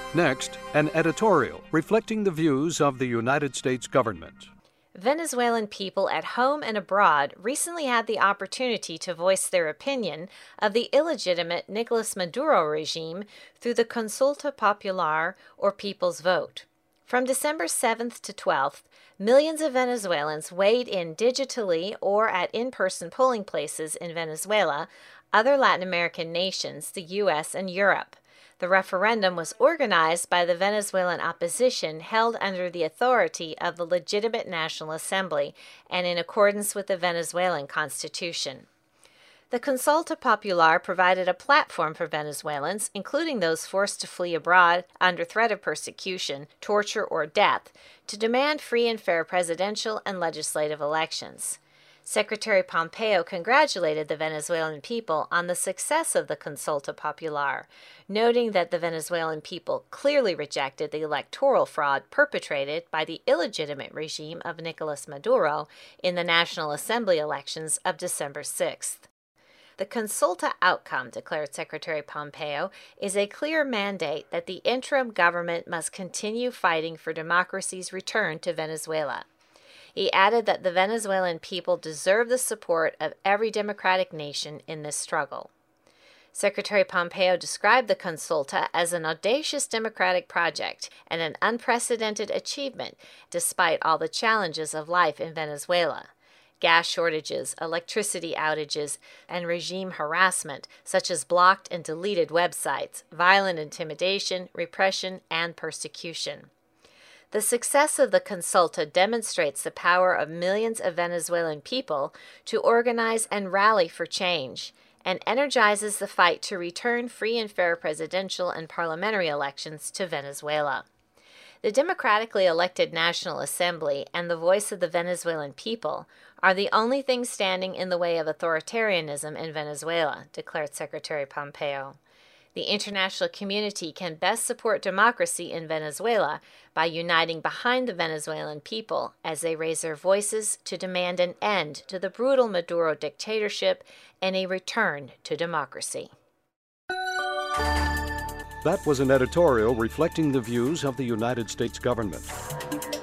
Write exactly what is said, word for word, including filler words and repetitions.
Next, an editorial reflecting the views of the United States government. Venezuelan people at home and abroad recently had the opportunity to voice their opinion of the illegitimate Nicolas Maduro regime through the Consulta Popular, or People's Vote. From December seventh to twelfth, millions of Venezuelans weighed in digitally or at in-person polling places in Venezuela, other Latin American nations, the U S, and Europe. The referendum was organized by the Venezuelan opposition held under the authority of the legitimate National Assembly and in accordance with the Venezuelan Constitution. The Consulta Popular provided a platform for Venezuelans, including those forced to flee abroad under threat of persecution, torture, or death, to demand free and fair presidential and legislative elections. Secretary Pompeo congratulated the Venezuelan people on the success of the Consulta Popular, noting that the Venezuelan people clearly rejected the electoral fraud perpetrated by the illegitimate regime of Nicolas Maduro in the National Assembly elections of December sixth. The Consulta outcome, declared Secretary Pompeo, is a clear mandate that the interim government must continue fighting for democracy's return to Venezuela. He added that the Venezuelan people deserve the support of every democratic nation in this struggle. Secretary Pompeo described the Consulta as an audacious democratic project and an unprecedented achievement despite all the challenges of life in Venezuela. Gas shortages, electricity outages, and regime harassment, such as blocked and deleted websites, violent intimidation, repression, and persecution. The success of the Consulta demonstrates the power of millions of Venezuelan people to organize and rally for change, and energizes the fight to return free and fair presidential and parliamentary elections to Venezuela. The democratically elected National Assembly and the voice of the Venezuelan people are the only things standing in the way of authoritarianism in Venezuela, declared Secretary Pompeo. The international community can best support democracy in Venezuela by uniting behind the Venezuelan people as they raise their voices to demand an end to the brutal Maduro dictatorship and a return to democracy. That was an editorial reflecting the views of the United States government.